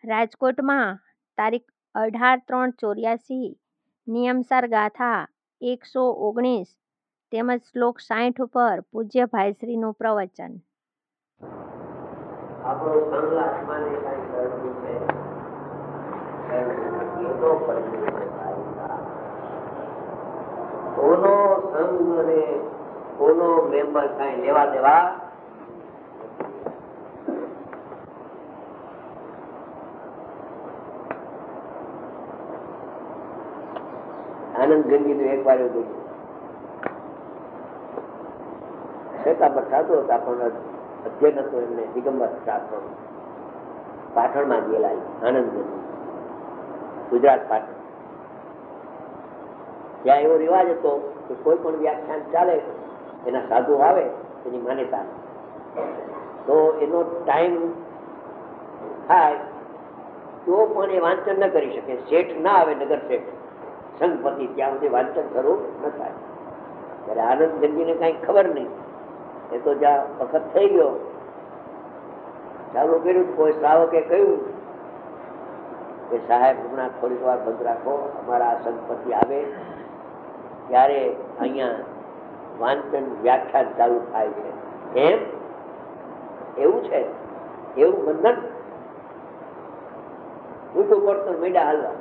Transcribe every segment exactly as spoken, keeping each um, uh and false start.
રાજકોટમાં તારીખ અઢાર ત્રણ ચોર્યાસી નિયમસાર ગાથા એકસો ઓગણીસ તેમજ શ્લોક સાઠ ઉપર પૂજ્ય ભાઈશ્રીનું પ્રવચન. આપણો સંગ આત્માને કાંઈ કરવું છે એ તો કોનો સંગ અને કોનો મેમ્બર કાંઈ લેવા દેવા. આનંદ ગંજી નું એક વાર એવું શ્વેતાંબર સાધુ હતા, પણ અધ્યયન હતું એમને દિગંબર શાસ્ત્ર પાટણમાં ગયેલા. આનંદ ગંજી ગુજરાત પાટણ. ત્યાં એવો રિવાજ હતો કે કોઈ પણ વ્યાખ્યાન ચાલે એના સાધુ આવે એની માન્યતા, તો એનો ટાઈમ થાય તો પણ એ વાંચન ન કરી શકે. શેઠ ના આવે, નગર શેઠ સંઘપતિ, ત્યાં સુધી વાંચન શરૂ ન થાય. ત્યારે આનંદ ગંજીને કઈ ખબર નહીં, એ તો જ્યાં વખત થઈ ગયો ચાલુ કર્યું. કોઈ શ્રાવકે કહ્યું કે સાહેબ હમણાં થોડીક વાર બંધ રાખો, અમારા આ સંઘપતિ આવે ત્યારે અહીંયા વાંચન વ્યાખ્યાન ચાલુ થાય છે. એમ એવું છે, એવું બંધન ઊંટું પડતું મેડા હાલવા.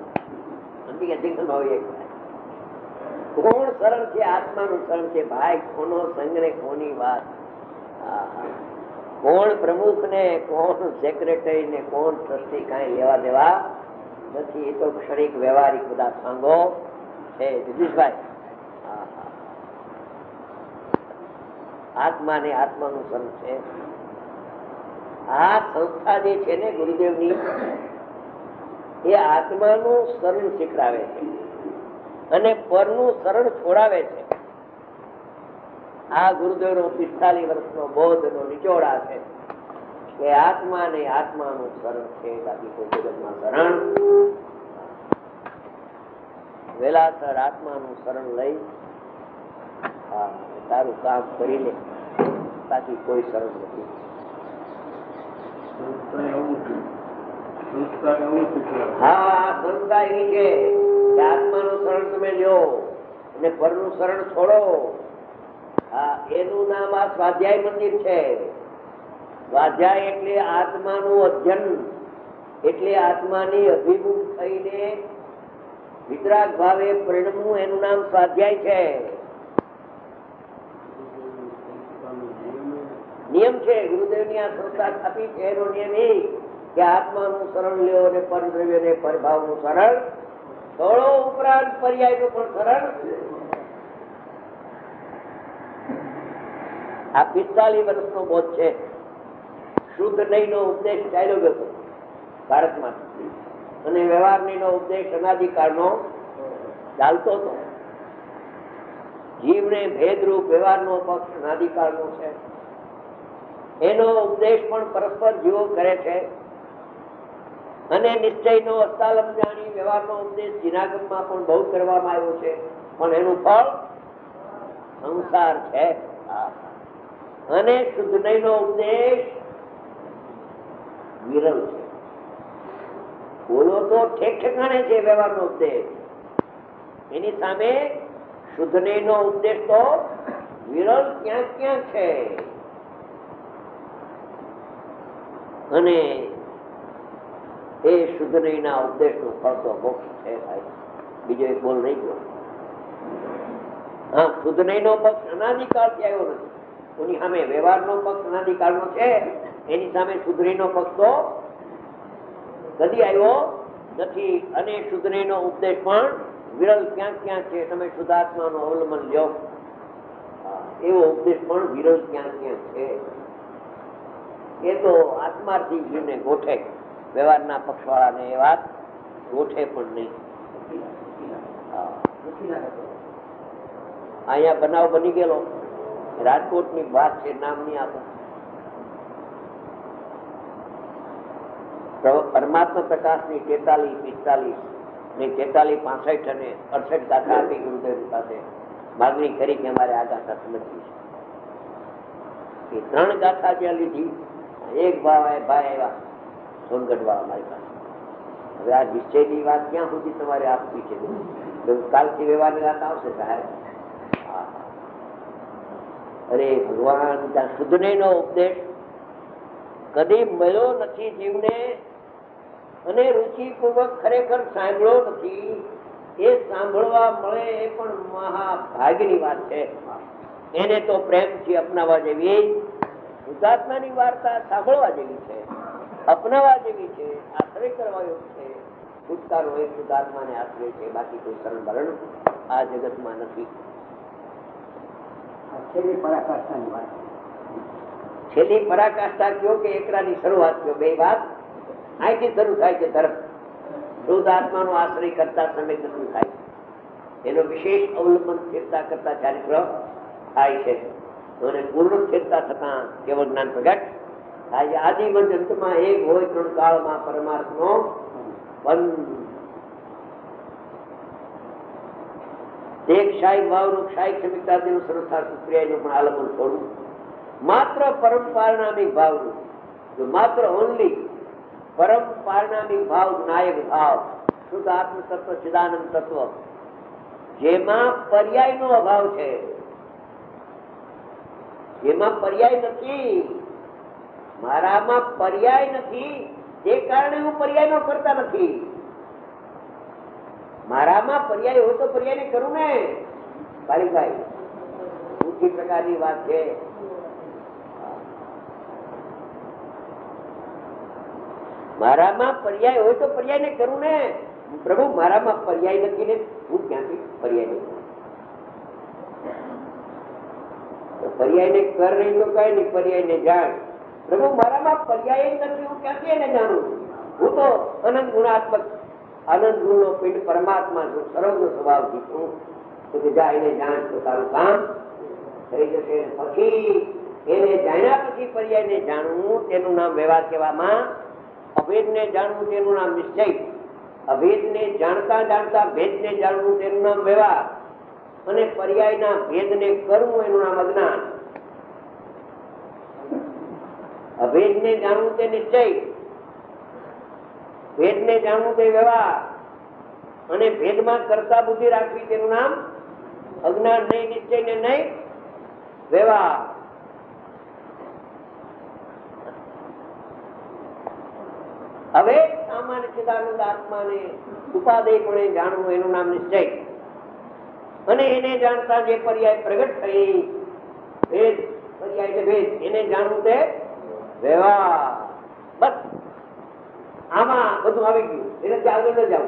કોણ શરણ છે? આત્માનું શરણ છે ભાઈ. કોનો સંગ ને કોની વાત? કોણ પ્રમુખ ને કોણ સેક્રેટરી ને કોણ ટ્રસ્ટી કાંઈ લેવા દેવા નથી. એ તો ક્ષણિક વ્યવહારિક બધા સાંગો છે. જગદીશભાઈ, આત્મા ને આત્માનું શરણ છે. આ સંસ્થા જે છે ને ગુરુદેવની, એ આત્માનું શરણ શીખડાવે છે અને પરનું શરણ છોડાવે છે. આ ગુરુદેવનો પિસ્તાલીસ વર્ષનો બોધનો નિચોડા છે કે આત્મા ને આત્માનું શરણ છે, બાકી કોઈ જગતમાં શરણ. વેલાસર આત્માનું શરણ લઈ તારું કામ કરી લે, બાકી કોઈ શરણ નથી. હા, સંસ્થા એવી છે કે આત્માનું શરણ તમે લ્યો અને પરનું શરણ છોડો. હા, એનું નામ આ સ્વાધ્યાય મંદિર છે. સ્વાધ્યાય એટલે આત્માનું અધ્યયન, એટલે આત્માની અભિમુખ થઈને વિતરાગ ભાવે પરિણમવું, એનું નામ સ્વાધ્યાય છે. નિયમ છે ગુરુદેવની આ સંસ્થા સ્થાપી છે. એનો નિયમ એ કે આત્માનું શરણ લ્યો અને પરદ્રવ્ય ને પરભાવનું શરણ છોડો, ઉપરાંત પર્યાયનું પણ શરણ. આ પિસ્તાલીસ વર્ષનો બોધ છે. શુદ્ધ નહીં નો ઉપદેશ ચાલ્યો ગયો ભારતમાં, અને વ્યવહાર નહીં નો ઉપદેશ અનાદિકાળનો ચાલતો હતો. જીવને ભેદરૂપ વ્યવહારનો પક્ષ અનાદિકાળનો છે. એનો ઉપદેશ પણ પરસ્પર જીવો કરે છે. અને નિશ્ચયનો અસ્તાલમ જાણી વ્યવહારનો ઉપદેશ જીનાગમમાં પણ બહુ કરવામાં આવ્યો છે, પણ એનું ફળ સંસાર છે. અને શુદ્ધ નયનો ઉપદેશ વિરલ છે. બોલો તો ઠેક ઠેકાણે છે વ્યવહારનો ઉપદેશ, એની સામે શુદ્ધ નયનો ઉપદેશ તો વિરલ ક્યાંક ક્યાંક છે. અને એ શુદ્ધ નયના ઉપદેશ નું ફળ તો મોક્ષ છે ભાઈ. બીજો એક બોલ રહી ગયો. હા, શુદ્ધ નયનો પક્ષ અનાદિકાળથી આવ્યો નથી. એની સામે વ્યવહારનો પક્ષ અનાદિકાળનો છે, એની સામે શુદ્ધ નયનો પક્ષ તો કદી આવ્યો નથી. અને શુદ્ધ નયનો ઉપદેશ પણ વિરલ ક્યાંક ક્યાંક છે. તમે શુદ્ધાત્માનું અવલંબન લ્યો, એવો ઉપદેશ પણ વિરલ ક્યાંક ક્યાંક છે. એ તો આત્માર્થી જીવને ગોઠે, વ્યવહારના પક્ષવાળાને એ વાત ગોઠે પણ નહીં. અહીંયા બનાવ બની ગયેલો, રાજકોટની વાત છે, નામ નહીં આપો. પરમાત્મા પ્રકાશની તેતાલીસ પિસ્તાલીસ ને તેતાલીસ પાસઠ અને અડસઠ ગાથા આપી ગુરુદેવ પાસે માગણી કરી કે અમારે આ ગાથા સમજવી છે. એ ત્રણ ગાથા જ્યાં લીધી, એક ભાવ ભાઈ આવ્યા સોનગઢ વાળા મારી પાસે, હવે આ નિશ્ચયની વાત ક્યાં સુધી તમારે આપવી છે? કાલથી વ્યવહારની વાત આવશે સાહેબ. અરે ભગવાન, ત્યાં શુદ્ધનો ઉપદેશ કદી મળ્યો નથી જીવને, અને રુચિપૂર્વક ખરેખર સાંભળ્યો નથી. એ સાંભળવા મળે એ પણ મહાભાગ્યની વાત છે. એને તો પ્રેમથી અપનાવવા જેવી, શુદ્ધાત્માની વાર્તા સાંભળવા જેવી છે, અપનાવવા જેવી છે, આશ્રય કરવા યોગ્ય છે. છુટકારો એ શુદ્ધાત્માને આશ્રય છે, બાકી કોઈ સરળ મરણ આ જગતમાં નથી. છેલ્લી પરાકાષ્ઠાની વાત, છેલ્લી પરાકાષ્ઠા કયો કે એકરાની શરૂઆત કયો, બે વાત અહીંથી શરૂ થાય છે. તરફ શુદ્ધ આત્માનો આશ્રય કરતા સમય દર્શન થાય, એનો વિશેષ અવલંબન સ્થિરતા કરતા ચારિત્ર થાય છે, અને પૂર્ણ સ્થિરતા થતા કેવળ જ્ઞાન પ્રગટ થાય છે. આદિ અંતમાં એક હોય ત્રણ કાળમાં પરમાર્થનો બંધ. એક શાહી ભાવનું શાહી સમીક્ષાદીનું સંસ્થા સુપ્રિયાનું પણ આલંબન છોડવું, માત્ર પરમ પારણામિક ભાવનું, જો માત્ર ઓનલી પરમ પારણામિક ભાવ, નાયક ભાવ, શુદ્ધ આત્મ તત્વ, ચિદાનંદ તત્વ, જેમાં પર્યાય નો અભાવ છે, જેમાં પર્યાય નથી, મારામાં પર્યાય નથી, તે કારણે હું પર્યાય નો કરતા નથી. મારામાં પર્યાય હોય તો પર્યાય ને કરું ને બારીકભાઈ, ઊંચી પ્રકારની વાત છે. મારામાં પર્યાય હોય તો પર્યાય ને કરું ને. પ્રભુ મારામાં પર્યાય નથી ને હું ક્યાંથી પર્યાય નહીં? પર્યાય ને કર નહીં તો કઈ નહીં, પર્યાય ને જાણ. પ્રભુ મારામાં પર્યાય નથી, હું ક્યાંથી એને જાણું? હું તો અનંત ગુણાત્મક, આનંદ ગુણનો પિંડ પરમાત્મા છું, સર્વનો સ્વભાવથી છું. તો જા એને જાણ તો તારું કામ થઈ જશે. પછી એને જાણ્યા પછી પર્યાય ને જાણવું, તેનું નામ વ્યવહાર કહેવામાં. અભેદ ને જાણવું તેનું નામ નિશ્ચય. અભેદ ને જાણતા જાણતા ભેદ ને જાણવું તેનું નામ વ્યવહાર. અને પર્યાયના ભેદ ને કરવું એનું નામ અજ્ઞાન. અભેદ ને જાણવું તે નિશ્ચય, ભેદ ને જાણવું તે વ્યવહાર, અને ભેદમાં કરતા બુદ્ધિ રાખવી તેનું નામ અજ્ઞાન. નહીં નિશ્ચય ને નહીં વ્યવહાર. હવે સામાન્ય ચિદાનંદ આત્માને ઉપાદેયપણે જાણવું એનું નામ નિશ્ચય, અને એને જાણતા જે પર્યાય પ્રગટ થઈ, ભેદ પર્યાય એટલે ભેદ, એને જાણવું તે વ્યવહાર. બસ આમાં બધું આવી ગયું, એનાથી આગળ ન જવું.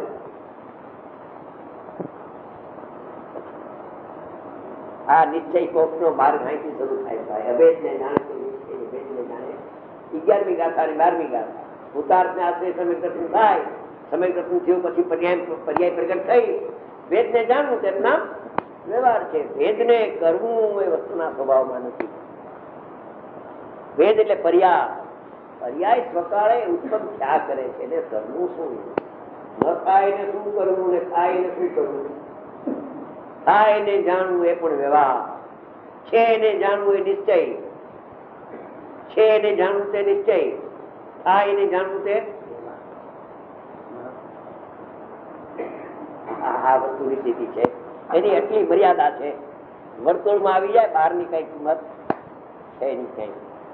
આ નિશ્ચય કોક નો માર્ગ અહીંથી શરૂ થાય ભાઈ. અભેદ ને જાણે તો નિશ્ચય, ભેદ ને જાણે. અગિયારમી ગાથા અને બારમી ગાથા ઉતાર ને આશ્રય સમય દર્શન થાય. સમય દર્શન થયું પછી પર્યાય પર્યાય પ્રગટ થઈ. ભેદ ને જાણવું તેનું નામ વ્યવહાર છે. ભેદ ને કરવું એ વસ્તુના સ્વભાવમાં નથી. ભેદ એટલે પર્યાય. પર્યાય સ્વકાળે ઉત્પન્ન થયા કરે છે, એટલે કરવું શું? ન થાય ને શું કરવું, ને થાય ને શું કરવું? થાય ને જાણવું એ પણ વ્યવહાર છે, ને જાણવું એ નિશ્ચય છે, ને જાણવું તે નિશ્ચય, થાય ને જાણવું તે આ વસ્તુની સ્થિતિ છે. એની એટલી મર્યાદા છે. વર્તુળમાં આવી જાય બહારની કઈ કિંમત છે નહીં. કઈ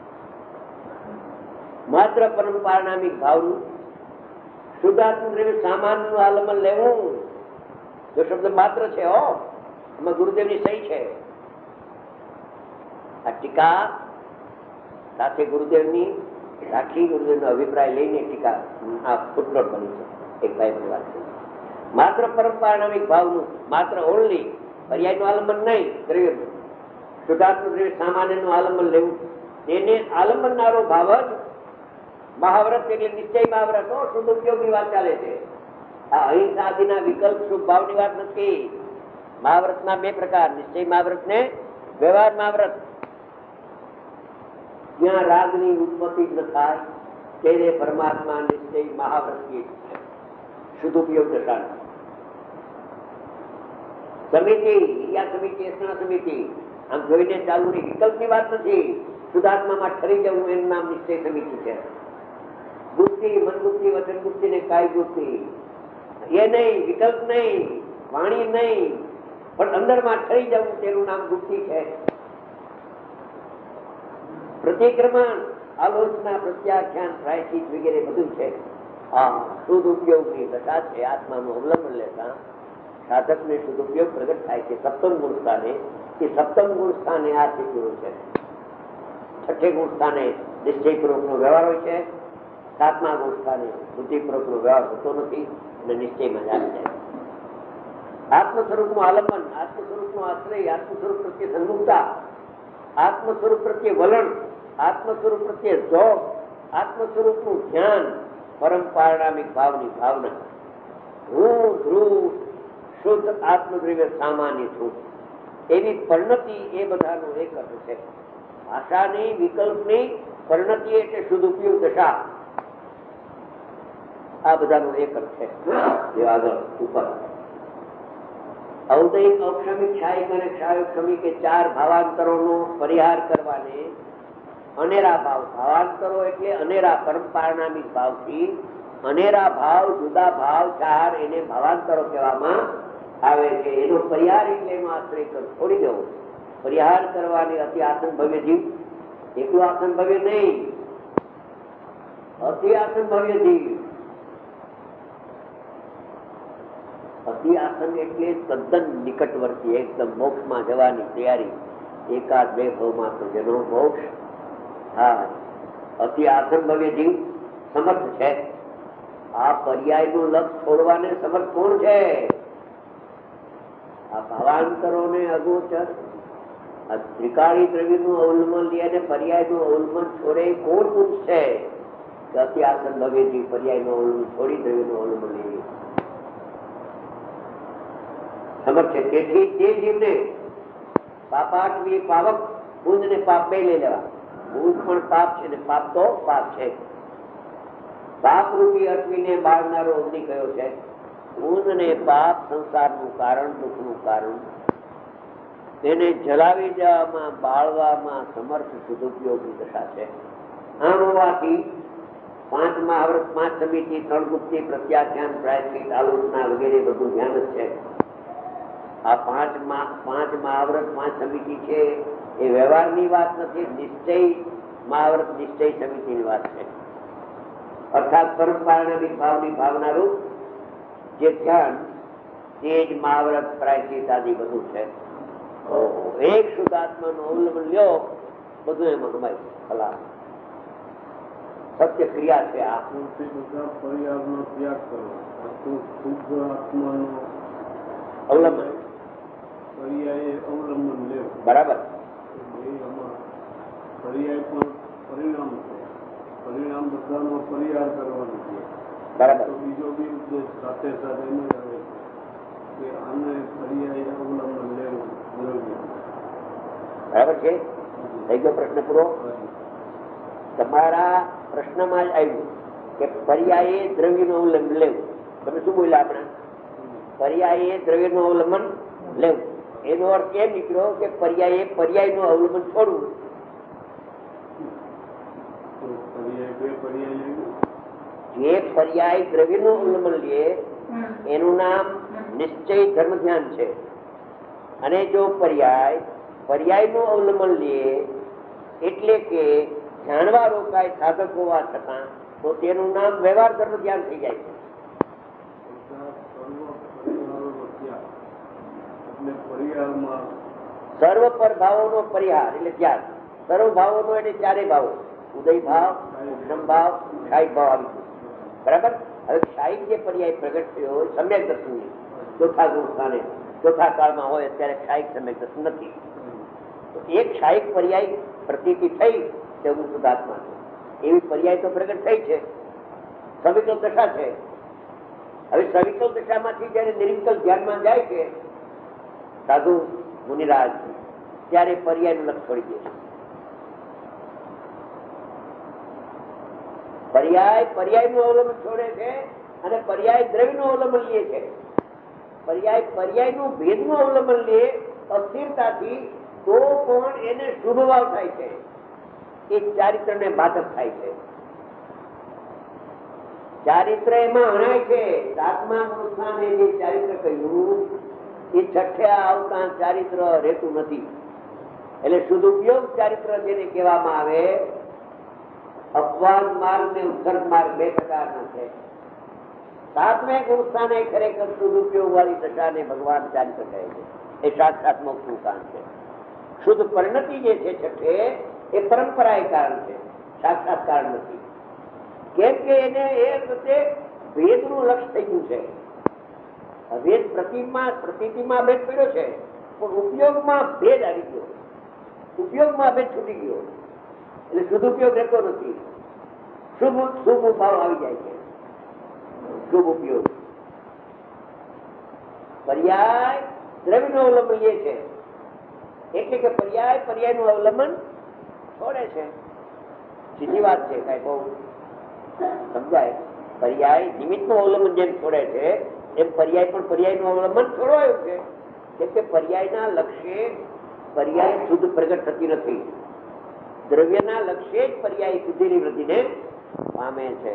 માત્ર પરંપરાનામિક ભાવનું શુદ્ધાત્મ દ્રવ્ય સામાનનું આલંબન લેવું. જો શબ્દ માત્ર છે, હો એમાં ગુરુદેવની સહી છે. આ ટીકા સાથે ગુરુદેવની રાખી, ગુરુદેવનો અભિપ્રાય લઈને ટીકા આ ફૂટનોટ બની છે. એક ભાઈ વાત છે. માત્ર પરંપરાનામિક ભાવનું, માત્ર ઓનલી પર્યાયનું આલંબન નહીં, દ્રવ્ય શુદ્ધાત્મ દ્રવ્ય સામાન્યનું આલંબન લેવું. તેને આલંબનનારો ભાવ જ મહાવ્રત એટલે નિશ્ચય મહાવ્રત. શુદ્ધ ઉપયોગની વાત ચાલે છે. આ અહિંસા આદિના વિકલ્પ શુભ ભાવની વાત નથી. મહાવ્રતના બે પ્રકાર, નિશ્ચય મહાવ્રત ને વ્યવહાર મહાવ્રત. જ્યાં રાગની ઉત્પત્તિ ન થાય તેને પરમાત્મા નિશ્ચય મહાવ્રત શુદ્ધ ઉપયોગ દર્શાવે. સમિતિ, યા સમિતિ, સ્નાન સમિતિ, આમ જોઈને ચાલુ ની વિકલ્પની વાત નથી. શુદ્ધાત્મામાં ઠરી જવું એનું નામ નિશ્ચય સમિતિ છે. બુદ્ધિ, મન બુદ્ધિ, વચન બુદ્ધિ ને કાય બુદ્ધિ, એ નહીં, વિકલ્પ નહીં, વાણી નહીં, પણ અંદરમાં ઠરી જવું તેનું નામ બુદ્ધિ છે. પ્રતિક્રમણ, આલોચના, પ્રત્યાખ્યાન, પ્રાયશ્ચિત વગેરે બધું છે. આ શુદ્ધ ઉપયોગની દશા છે. આત્માનું અવલંબન લેતા સાધકને શુદ્ધ ઉપયોગ પ્રગટ થાય છે. સપ્તમ ગુણ સ્થાને, એ સપ્તમ ગુણ સ્થાને આ શીખ્યું છે. છઠ્ઠે ગુણ સ્થાને નિશ્ચયપૂર્વક નો વ્યવહાર હોય છે. સાતમા ગુણ સ્થાને બુદ્ધિપૂર્વક નો વ્યવહાર હોતો નથી અને નિશ્ચયમાં જ આવી જાય. આત્મ સ્વરૂપનું આલંબન, આત્મ સ્વરૂપનો આશ્રય, આત્મ સ્વરૂપ પ્રત્યે સન્મુખતા, આત્મ સ્વરૂપ પ્રત્યે વલણ, આત્મ સ્વરૂપ પ્રત્યે જોગ, આત્મ સ્વરૂપનું ધ્યાન, પરમ પારણામિક ભાવની ભાવના. હું ધ્રુવ શુદ્ધ આત્મદ્રવ્ય સામાન્ય છું એવી પરિણતિ, એ બધાનો એક અર્થ છે. ભાષાની, વિકલ્પની પરિણતિ એટલે શુદ્ધ ઉપયોગ દશા. આ બધાનો એક અર્થ છે. જે આગળ ઉપર ઔદૈક, ઔક્ષમિક, ક્ષાયિક અને ક્ષાયોક્ષમિક કે ચાર ભાવાંતરોનો પરિહાર કરવાને અનેરા ભાવ, ભાવાંતરો એટલે અનેરા પરમ પારણામિક ભાવથી અનેરા ભાવ, જુદા ભાવ ચાર, એને ભાવાંતરો કહેવામાં આવે છે. એનો પરિહાર એટલે એનો આશ્રય છોડી દેવો. પરિહાર કરવાની અતિ આસન ભવ્ય જીવ, એકલું આસન ભવ્ય નહીં, અતિ આસન ભવ્ય જીવ. અતિ આસન એટલે તદ્દન નિકટવર્તી, એકદમ મોક્ષમાં જવાની તૈયારી. એકાદ બે ભાવમાં તો જેનો મોક્ષ. હા, અતિ આસન ભવ્ય જીવ સમર્થ છે. આ પર્યાયનું લક્ષ છોડવાને સમર્થ કોણ છે? આ ભાવાંતરોને અગોચર, આ ત્રિકાળી દ્રવ્યનું અવલંબન લે અને પર્યાયનું અવલંબન છોડે કોણ પુરુષ છે? અતિ આસન ભવ્ય જીવ પર્યાયનું અવલંબન છોડી દ્રવ્યનું અવલંબન લે સમર્થ છે. તેથી તે જીવને પાપાટવી, પાવક, ભૂંજ ને પાપ બે લઈ લેવા. ભૂંજ પણ પાપ છે ને પાપ તો પાપ છે. પાપ રૂપી અટવીને બાળનારો અગ્નિ કયો છે. ભૂંજ ને પાપ સંસારનું કારણ, દુઃખનું કારણ, તેને જલાવી દેવામાં, બાળવામાં સમર્થ સદુપયોગની દશા છે. આમ હોવાથી પાંચ મહાવ્રત, પાંચ સમિતિ, ત્રણ ગુપ્તિ, પ્રત્યાખ્યાન, પ્રાયશ્ચિત, આલોચના વગેરે બધું ધ્યાન જ છે. આ પાંચ પાંચ મહાવ્રત, પાંચ સમિતિ છે એ વ્યવહારની વાત નથી, નિશ્ચય મહાવ્રત, નિશ્ચય સમિતિની વાત છે. અર્થાત પરમ પારણામિક ભાવની ભાવના રૂપ જે ધ્યાન, તે જ મહાવ્રત, પ્રાયશ્ચિત આદિ બધું છે. એક શુદ્ધાત્માનું અવલંબન લ્યો, બધું એમાં હમાય ખલાસ. સત્ય ક્રિયા છે. આ પરિહારનો ત્યાગ કરો, શુદ્ધ આત્માનો અવલંબન, પર્યાય અવલંબન લેવું. બરાબર. પર્યાય પણ પરિણામ છે. પરિણામ બધાનો પરિહાર કરવાનો છે. બરાબર. તો બીજો બી ઉદ્દેશ સાથે સાથે એમ જ આવે કે આને પર્યાય અવલંબન લેવું દ્રવ્ય. બરાબર છે. થઈ ગયો પ્રશ્ન પૂરો. તમારા પ્રશ્નમાં જ આવ્યું કે પર્યાયે દ્રવ્યનું અવલંબન લેવું. તમે શું બોલ્યા? આપણે પર્યાયે દ્રવ્યનું અવલંબન લેવું, એનો અર્થ એમ નીકળ્યો કે પર્યાયે પર્યાયનું અવલંબન છોડવું. જે પર્યાય દ્રવ્યનું અવલંબન લે એનું નામ નિશ્ચય ધર્મ ધ્યાન છે. અને જો પર્યાય પર્યાયનું અવલંબન લે એટલે કે જાણવા રોકાય સાધક હોવા છતાં, તો તેનું નામ વ્યવહાર ધર્મ ધ્યાન થઈ જાય છે. સર્વ પર ભાવોનો પરિહાર એટલે ત્યાગ. સર્વ ભાવોનો એટલે ચારે ભાવો, ઉદય ભાવ, ઉપશમ ભાવ, ક્ષાયિક ભાવ આવી ગયું. બરાબર. હવે ક્ષાયિક જે પર્યાય પ્રગટ થયો હોય સમ્યક દર્શન ચોથા ગુણ સ્થાને, ચોથા કાળમાં હોય, અત્યારે ક્ષાયિક સમ્યક દર્શન નથી. તો એક ક્ષાયિક પર્યાય પ્રતીતિ થઈ તે શુદ્ધાત્મા છે. એવી પર્યાય તો પ્રગટ થઈ છે. સવિકલ દશા છે. હવે સવિકલ દશામાંથી જયારે નિર્વિકલ ધ્યાનમાં જાય છે સાધુ મુનિરાજ, ત્યારે પર્યાયનું લક્ષ છોડી દે છે. પર્યાય પર્યાયનું અવલંબન છોડે છે અને પર્યાય દ્રવ્યનું અવલંબન લે છે. પર્યાય પર્યાયનું ભેદનું અવલંબન લે અસ્થિરતાથી, તો પણ એને શુભ ભાવ થાય છે. એ ચારિત્રને બાધક થાય છે. ચારિત્ર એમાં હણાય છે. સાતમા ગુણસ્થાને જે ચારિત્ર કહ્યું એ છઠ્ઠે આવતા ચારિત્ર રહેતું નથી. એટલે સદુપયોગ ચારિત્ર જેને કહેવામાં આવે, અપવાદ માર્ગ ને ઉત્સર્ગ માર્ગ બે પ્રકારના છે. સાતમે ગુણસ્થાને ખરેખર સદુપયોગ વાળી દશાને ભગવાન ચારિત્ર કહે છે. એ સાક્ષાત મોક્ષનું કારણ છે. શુદ્ધ પરિણતિ જે છે છઠ્ઠે એ પરંપરાએ કારણ છે, સાક્ષાત કારણ નથી. કેમ કે એને એ વખતે ભેદનું લક્ષ્ય થઈ ગયું છે. ભેદ પ્રતિમાં પ્રતિમાં ભેદ પડ્યો છે, પણ ઉપયોગમાં ભેદ આવી ગયો, ઉપયોગમાં ભેદ છૂટી ગયો, એટલે સદુપયોગ રહેતો નથી. શુભ શુભ ભાવ આવી જાય છે. શુભ ઉપયોગ પર્યાય દ્રવ્યનું અવલંબન લે છે, એટલે કે પર્યાય પર્યાયનું અવલંબન છોડે છે. સીધી વાત છે, કઈ બહુ સમજાય. પર્યાય નિમિત્તનું અવલંબન જેમ છોડે છે એમ પર્યાય પણ પર્યાયનું અવલંબન છોડવાયું છે. કેમ કે પર્યાયના લક્ષ્ય પર્યાય શુદ્ધ પ્રગટ થતી નથી. દ્રવ્યના લક્ષ્ય જ પર્યાય શુદ્ધિની વૃદ્ધિને પામે છે.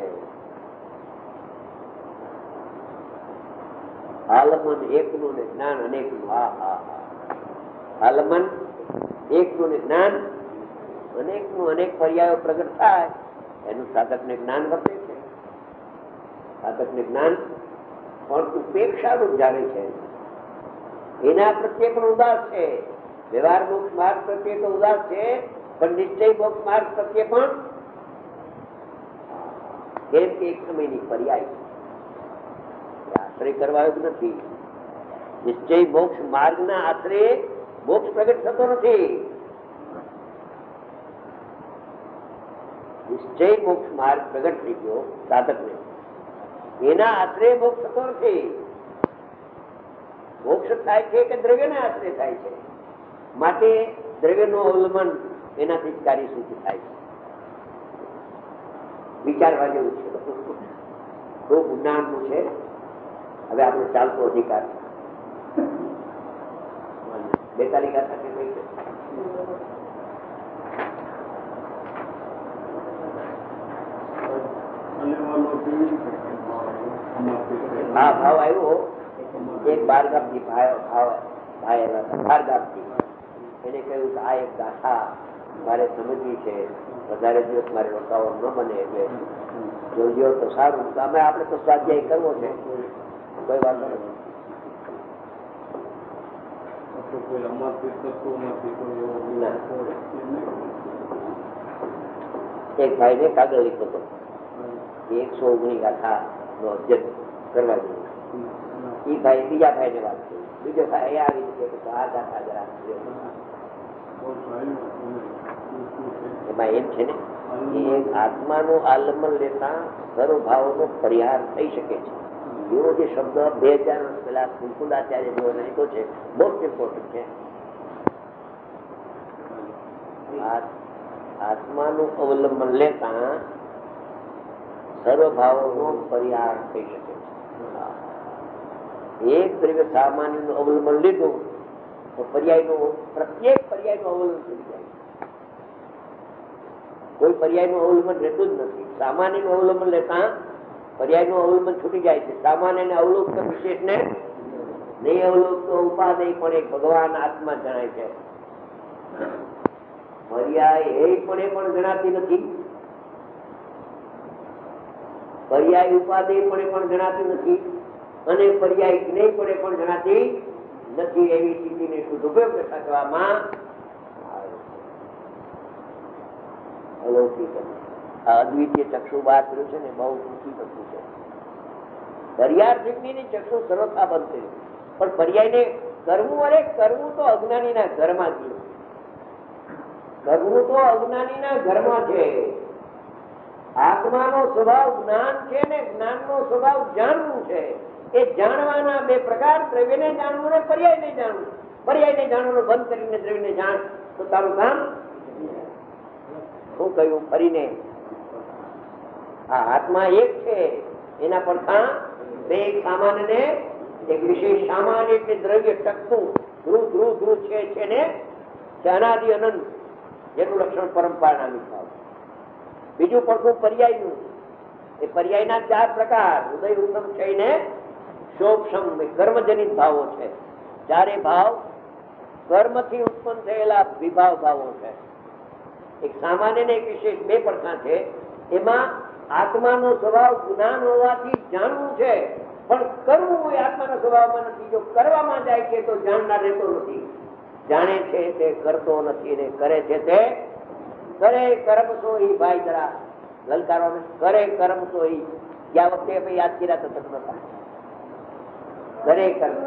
આલમન એકનું ને જ્ઞાન અનેકનું. હા હા હા આલમન એકનું ને જ્ઞાન અનેકનું. અનેક પર્યાયો પ્રગટ થાય એનું સાધકને જ્ઞાન વર્તે છે. સાધકને જ્ઞાન પણ ઉપેક્ષાનું જાણે છે. એના પ્રત્યે પણ ઉદાસ છે. વ્યવહાર મોક્ષ માર્ગ પ્રત્યે તો ઉદાસ છે, પણ નિશ્ચય મોક્ષ માર્ગ પ્રત્યે પણ. કેમ કે એક સમયની પર્યાય આશ્રય કરવાયો નથી. નિશ્ચય મોક્ષ માર્ગ ના આશ્રય મોક્ષ પ્રગટ થતો નથી. નિશ્ચય મોક્ષ માર્ગ પ્રગટ થઈ ગયો સાધકને, એના આશ્રય મોક્ષ થતો નથી. મોક્ષ થાય છે કે દ્રવ્યના આશ્રય થાય છે. માટે દ્રવ્યનું અવલંબન એનાથી જ કાર્ય સિદ્ધ થાય છે. વિચારવા જેવું છે, ખૂબ જ્ઞાનનું છે. હવે આપણે ચાલતો અધિકાર બેતાલી ગાથા કે કઈ છે? હા ભાવ આવ્યો. એક બાર ગામથી ભાવ ભાવ ભાઈ આવ્યા હતા, બાર ગામથી. એને કહ્યું કે આ એક ગાથા મારે સમજવી છે, વધારે દિવસ મારે રોકાવો ન બને, એટલે જોજો તો સારું. અમે આપણે તો સ્વાધ્યાય કરવો છે, કોઈ વાંધો નથી. એક ભાઈ ને કાગળ લીધો હતો, એકસો ઓગણી ગાથા નો અધ્યયન કરવા જોઈએ. એ ભાઈ બીજા ભાઈ ને વાત કરી, બીજો ભાઈ આવી રીતે આ ગાથા જરા એમાં એમ છે ને કે આત્માનું આલંબન લેતા સર્વભાવોનો પરિહાર થઈ શકે છે. એવો જે શબ્દ બે હજાર વર્ષ પહેલા કુલકુલાચાર્ય જેવો નાખ્યો છે, મોસ્ટ ઇમ્પોર્ટન્ટ છે. આત્માનું અવલંબન લેતા સર્વભાવોનો પરિહાર થઈ શકે છે. એક દ્રવ્ય સામાન્ય નું અવલંબન લીધું તો પર્યાયનું પ્રત્યેક પર્યાયનું અવલંબન થઈ જાય. કોઈ પર્યાયનું અવલંબન રહેતું જ નથી. સામાન્યનું અવલંબન લેતા પર્યાયનું અવલંબન છૂટી જાય છે. સામાન્ય ને અવલોક વિશેષ ને નહીં અવલોક તો ઉપાદેય પણ એક ભગવાન આત્મા જણાય છે. પર્યાય એ પણ એ પણ જણાતી નથી. પર્યાય ઉપાદેય પણ એ પણ જણાતી નથી, અને પર્યાય જ્ઞેય પણ એ પણ જણાતી નથી. એવી સ્થિતિને શુદ્ધ ઉપયોગ કરવામાં અલૌકિક અદ્વિતીય ચક્ષુ બહાર કર્યું છે ને, બહુ ઊંચી વસ્તુ છે. પર્યાય ચક્ષુ સર્વથા બંધ છે, પણ પર્યાયને કરવું, અરે કરવું તો અજ્ઞાનીના ઘરમાં છે. કરવું તો અજ્ઞાનીના ઘરમાં છે. આત્માનો સ્વભાવ જ્ઞાન છે ને જ્ઞાનનો સ્વભાવ જાણવું છે. એ જાણવાના બે પ્રકાર, દ્રવ્યને જાણવું ને પર્યાયને જાણવું. પર્યાયને જાણવાનું બંધ કરીને દ્રવ્યને જાણ તો તારું કામ શું કહ્યું ફરીને? આ આત્મા એક છે, એના પડતા બે, એક સામાન્ય ને એક વિશેષ. સામાન્ય એટલે દ્રવ્ય ટકતું ધ્રુવ ધ્રુવ ધ્રુવ છે છે ને અનાદિ અનંત, જેનું લક્ષણ પરંપરાના મિથાવ. બીજું પડતું પર્યાયનું, એ પર્યાયના ચાર પ્રકાર. ઉદય ઉત્તમ થઈને શોભસમ કર્મજનિત ભાવો છે. ચારે ભાવ કર્મથી ઉત્પન્ન થયેલા વિભાવ ભાવો છે. એક સામાન્ય ને એક વિશેષ બે પડખા છે. એમાં આત્માનો સ્વભાવ જ્ઞાન હોવાથી જાણવું છે, પણ કરવું એ આત્માના સ્વભાવમાં નથી. જો કરવામાં જાય છે તો જાણનાર રહેતો નથી. જાણે છે તે કરતો નથી ને કરે છે તે કરે કર્મ સો ઈ. ભાઈ જરા લલકારો ને કરે કર્મ સો ઈ. ગયા વખતે યાદ કર્યા તો તમને કરે કર્મ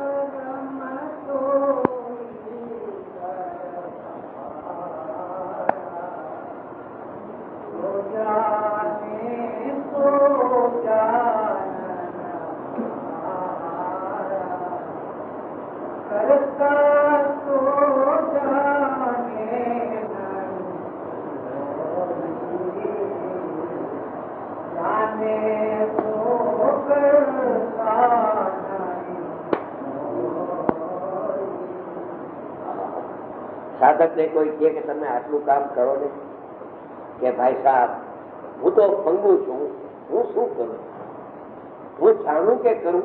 સાધક ને કોઈ કહે કે તમે આટલું કામ કરો ને, કે ભાઈ સાહેબ હું તો પંગુ છું, હું શું કરું? હું જાણું કે કરું?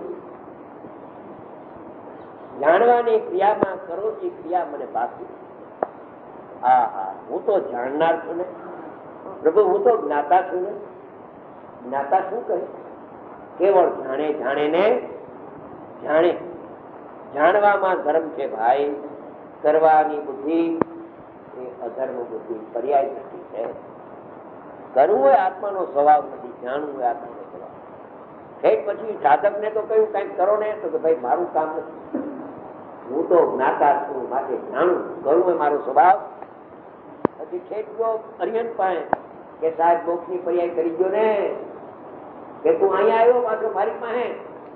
જાણવાની ક્રિયામાં કરો એ ક્રિયા મને બાકી. હા હા હું તો જાણનાર છું ને પ્રભુ, હું તો જ્ઞાતા છું ને. જ્ઞાતા શું કહે? કેવળ જાણે જાણે ને જાણે. જાણવામાં ધર્મ છે ભાઈ, કરવાની બુદ્ધિ એ અધર્મ બુદ્ધિ, પર્યાય બુદ્ધિ છે. કરવું એ આત્માનો સ્વભાવ નથી, જાણવું એ આત્માનો સ્વભાવ. ઠેક પછી સાધક ને તો કહ્યું કઈક કરો ને, તો કે ભાઈ મારું કામ નથી, હું તો જ્ઞાતા છું, માટે જાણું, કરવું એ મારો સ્વભાવ. પછી ઠેક ગયો અરિયન પાસે કે સાહેબ મોક્ષ ની પર્યાય કરી ગયો ને, કે તું અહીંયા આવ્યો પાછો મારી પાસે.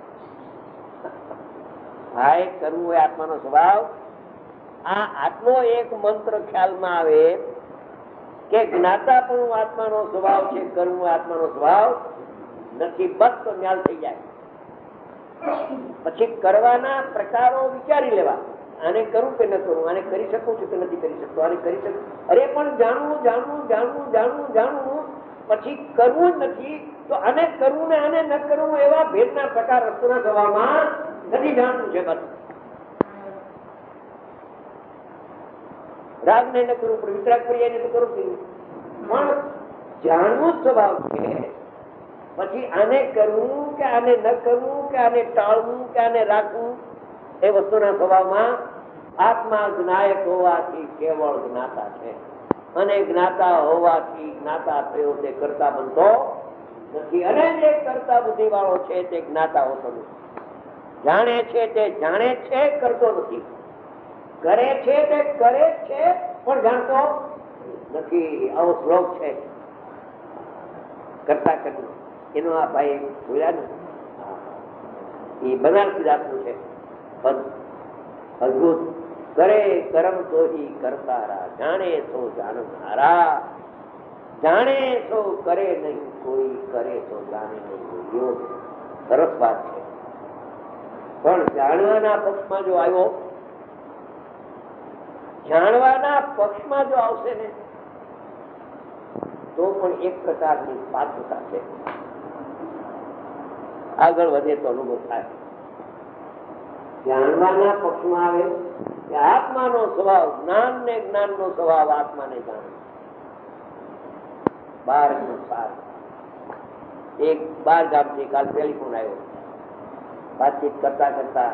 ભાઈ કરવું એ આત્માનો સ્વભાવ. આ આટલો એક મંત્ર ખ્યાલમાં આવે કે જ્ઞાતા પણ આત્માનો સ્વભાવ છે, કરવું આત્માનો સ્વભાવ નથી, બસ તો ન્યાલ થઈ જાય. પછી કરવાના પ્રકારો વિચારી લેવા, આને કરું કે ન કરું, આને કરી શકું છું કે નથી કરી શકતો, આને કરી શકું. અરે પણ જાણવું જાણવું જાણવું જાણવું જાણવું પછી કરવું જ નથી, તો આને કરવું ને આને ન કરવું એવા ભેદના પ્રકાર વસ્તુના સ્વભાવમાં નથી જાણવું છે. બસ રાગ ને ન કરવું પણ વિતરાગ પર્યાય ને તો કરવું પણ જાણવું જ સ્વભાવ છે. પછી આને કરવું કે આને ન કરવું કે આને ટાળવું કે આને રાખવું એ વસ્તુના સ્વભાવમાં આત્મા જ્ઞાયક હોવાથી કેવળ જ્ઞાતા છે, અને જ્ઞાતા હોવાથી જ્ઞાતા થયો તે કરતા બનતો નથી. અને જે કરતા બુદ્ધિ વાળો છે તે જ્ઞાતા હોતો નથી. જાણે છે તે જાણે છે, કરતો નથી. કરે છે તે કરે છે પણ જાણતો નથી. આવો શ્લોક છે કરતા કરવું એનો. આ ભાઈ બોલ્યા ને એ બનારસી જાતનું છે અદભુત. કરે કરમ તો હી કરતારા, જાણે તો જાણનારા. જાણે તો કરે નહીં કોઈ, કરે તો જાણે નહીં કોઈ. એવો સરસ વાત છે. પણ જાણવાના પક્ષમાં જો આવ્યો, જાણવાના પક્ષમાં જો આવશે ને તો પણ એક પ્રકારની પાત્રતા છે. આગળ વધે તો અનુભવ થાય. જાણવાના પક્ષમાં આવે કે આત્માનો સ્વભાવ, જ્ઞાન ને જ્ઞાન નો સ્વભાવ આત્માને જાણે. બાર સાર એક બાર ગામ થી કાલ ટેલિફોન આવ્યો, વાતચીત કરતા કરતા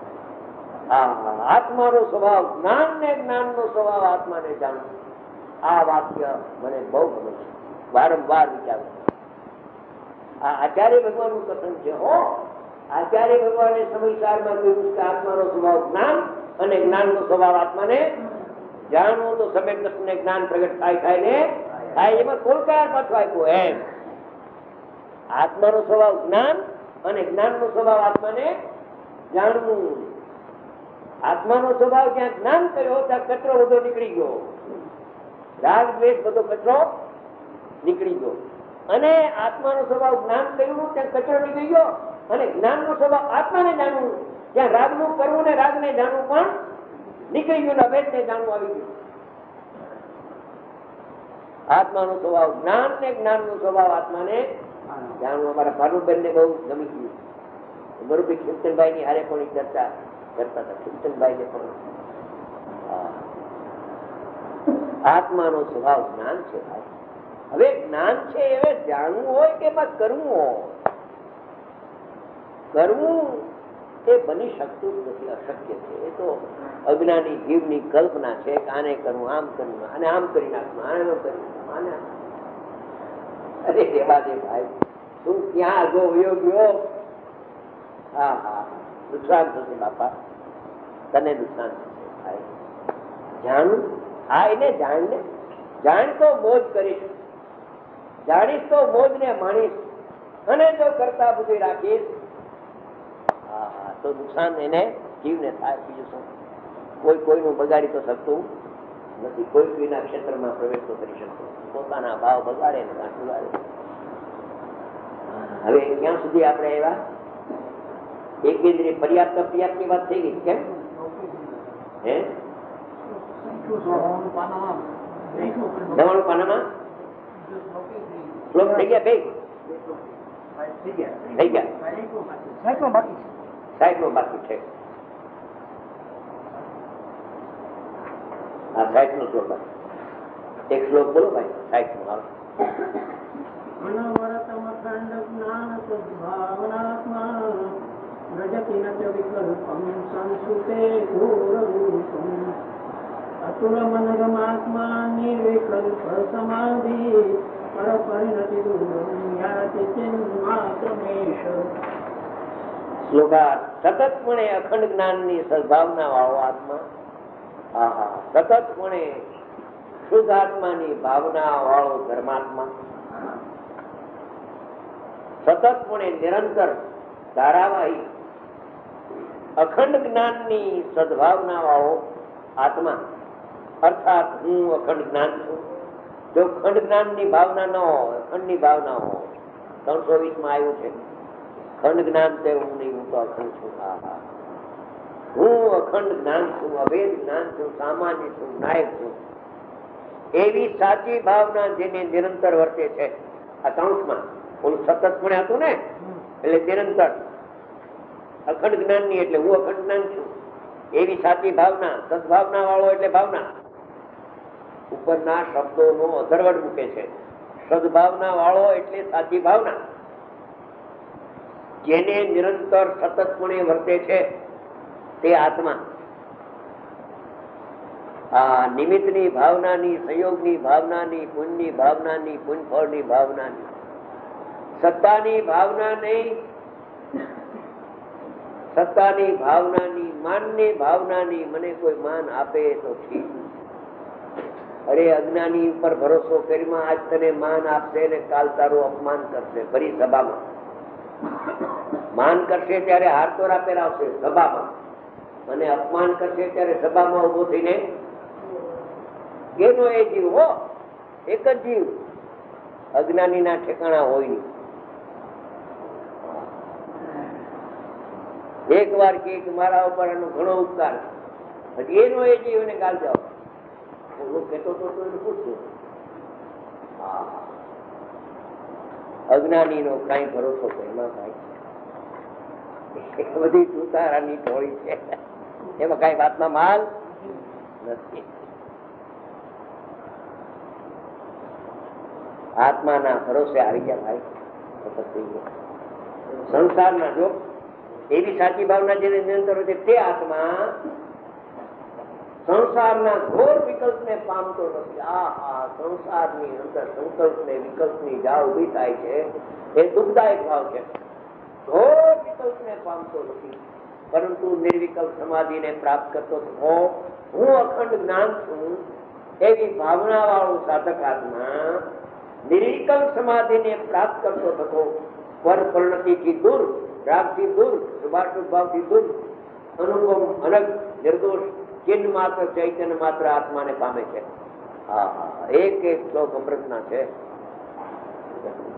આત્માનો સ્વભાવ, જ્ઞાન ને જ્ઞાન નો સ્વભાવ આત્માને જાણવું. આ વાક્ય મને બહુ ગમે છે, વારંવાર વિચારું. આ આચાર્ય ભગવાન નું કથન છે. હો આચાર્ય ભગવાને સમયસારમાં કહ્યું કે આત્માનો સ્વભાવ જ્ઞાન અને જ્ઞાન નો સ્વભાવ આત્માને જાણવું. તો સમ્યક દર્શનને જ્ઞાન પ્રગટ થાય થાય ને થાય. એમાં કોણ કયા પાછો આપ્યો એમ? આત્માનો સ્વભાવ જ્ઞાન અને જ્ઞાન નો સ્વભાવ આત્માને જાણવું. આત્માનો સ્વભાવ જ્યાં જ્ઞાન કર્યો ત્યાં કચરો બધો નીકળી ગયો, રાગ દ્વેષ બધો કચરો નીકળી ગયો. અને આત્માનો સ્વભાવ જ્ઞાન કર્યું ત્યાં કચરો નીકળી ગયો, અને જ્ઞાન નો સ્વભાવ આત્માને જાણવું ત્યાં રાગ નું કરવું ને રાગ ને જાણવું પણ નીકળી ગયું, અભેદ ને જાણવું આવી ગયું. આત્માનો સ્વભાવ જ્ઞાન ને જ્ઞાન નો સ્વભાવ આત્માને જાણવું અમારા ભાનુબેન ને બહુ ગમી ગયું. બરોબર ખીમચંદભાઈ ની હારે પણ ચર્ચા કરતા હતા. ખીમચંદભાઈ ને પણ આત્માનો સ્વભાવ જ્ઞાન છે ભાઈ. હવે જ્ઞાન છે એ જાણવું હોય કે એમાં કરવું હોય. કરવું એ બની શકતું જ નથી, અશક્ય છે. એ તો અજ્ઞાની જીવની કલ્પના છે કે આને કરવું, આમ કરવું, આને આમ કરી નાખવું, આને આમ કરી નાખવું, આને અરે રેવા દે ભાઈ, તું ક્યાં આગો વયો ગયો? હા હા નુકસાન થશે બાપા, તને નુકસાન થશે ભાઈ. જાણવું હા એને જાણને, જાણ તો મોજ કરીશ, જાણીશ તો મોજ ને માણીશ, અને જો કરતા બુદ્ધિ રાખીશ હા હા તો નુકસાન એને જીવને થાય. બીજું શું? કોઈ કોઈનું બગાડી તો શકતું નથી, કોઈ કોઈના ક્ષેત્રમાં પ્રવેશ તો કરી શકતો, પોતાના ભાવ બગાડે ને ગાંઠ બગાડે. હવે ક્યાં સુધી આપણે આવ્યા? એકિન્દ્રિય પર્યાપ્ત અપ્રિયાપ્ત ની વાત થઈ ગઈ. કેમ હે નવાણું પાનામાં શ્લોક થઈ ગયા? બે થઈ ગયા, સાહેબ નો બાકી છે. હા સાહેબ નો શ્લોક બાકી. એક શ્લોક બોલો ભાઈ સાહેબ નો. આવે અતુલ મનગમાત્મા નિર્વિકલ્પ સમાધિ પર પરિણતિ શ્લોકાર્થ સતતપણે અખંડ જ્ઞાનની સદભાવના વાળો આત્મા, આહા સતતપણે શુદ્ધ આત્માની ભાવના વાળો ધર્માત્મા, સતતપણે નિરંતર ધારાવાહી અખંડ જ્ઞાનની સદભાવના વાળો આત્મા, અર્થાત હું અખંડ જ્ઞાન છું. જો ખંડ જ્ઞાન ની ભાવના ન હોય, અખંડ ની ભાવના હોય, ત્રણસો વીસ માં આવ્યું છે ખંડ જ્ઞાન તે હું નહીં, હું તો અખંડ છું. હા હા હું અખંડ જ્ઞાન છું, અભેદ જ્ઞાન છું, સામાન્ય છું, નાયક છું. એવી સાચી ભાવના જેને નિરંતર વર્તે છે. આ કાઉન્ટમાં ઓલું સતતપણે હતું ને, એટલે નિરંતર અખંડ જ્ઞાન ની, એટલે હું અખંડ જ્ઞાન છું. એવી સાચી ભાવના, સદભાવના વાળો એટલે ભાવના. ઉપરના શબ્દો નો અધરવડ મૂકે છે. સદભાવના વાળો એટલે સાચી ભાવના, જેને નિરંતર સતતપણે વર્તે છે તે આત્મા. આ નિમિત્તની ભાવનાની, સંયોગની ભાવનાની, પુણ્યની ભાવનાની, પુણ્ય ફળની ભાવનાની, સત્તાની ભાવના નહીં, સત્તાની ભાવનાની, માનની ભાવનાની. મને કોઈ માન આપે તો ઠીક, અરે અજ્ઞાની ઉપર ભરોસો કરીમાં આજ તને માન આપશે ને કાલ તારું અપમાન કરશે. ફરી સભામાં માન કરશે ત્યારે હાર તો રાપે આવશે સભામાં, અને અપમાન કરશે ત્યારે સભામાં ઉભો થઈને એનો એ જીવ હો, એક જ જીવ. અજ્ઞાની ના ઠેકાણા હોય નહીં. એક વાર કે મારા ઉપર એનો ઘણો ઉપકાર, હજી એનો એ જીવ એને ગાલ જાઓ. અજ્ઞાની નો કઈ ભરોસો એમાં કઈ બધી તુતારાની ટોળી છે, એમાં કઈ વાતમાં માલ નથી. આત્માના ભરોસે આવી ગયા ભાઈ. સંસારના જો એવી સાચી ભાવના જેને નિરંતર છે તે આત્મા સંસારના ઘોર વિકલ્પ ને પામતો નથી. આ આ સંસારની અંદર સંકલ્પ ને વિકલ્પ ની જાળ ઉભી થાય છે, એ દુઃખદાયક ભાવ છે. ઘોર વિકલ્પ ને પામતો નથી, પરંતુ નિર્વિકલ્પ સમાધિ ને પ્રાપ્ત કરતો થતો, હું અખંડ જ્ઞાન છું એવી ભાવના વાળો સાધક આત્મા નિર્વિકલ્પ સમાધિ ને પ્રાપ્ત કરતો થતો, પર પરિણતિ થી દૂર, રાગ થી દૂર, શુભાશુભ ભાવ થી દૂર, અનુપમ અનગ નિર્દોષ ચિન્હ માત્ર ચૈતન્ય માત્ર આત્માને પામે છે. હા હા એક એક શ્લોક અમૃતના છે.